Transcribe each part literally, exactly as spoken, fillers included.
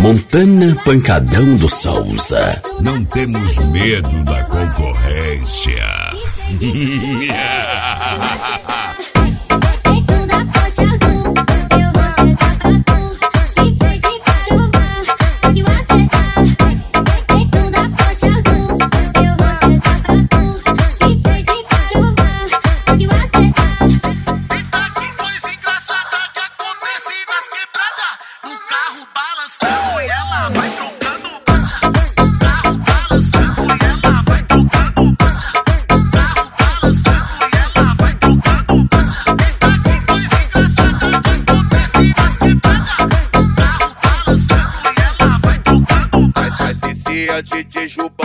Montana Pancadão do Souza. Não temos medo da concorrência. D J Jubão.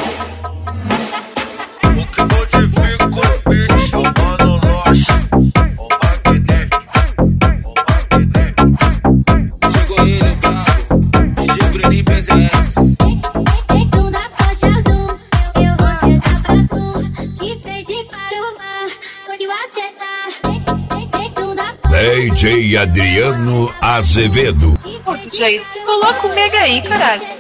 O que modifica o beat, o Mano Loche, o Magné, o Magné. Chegou ele, bravo, D J Bruninho P Z S. Dentro da faixa azul, eu vou sentar pra tu, de frente para o mar, onde acertar. Dentro da D J Adriano Azevedo. Pô, D J, coloca o Mega aí, caralho.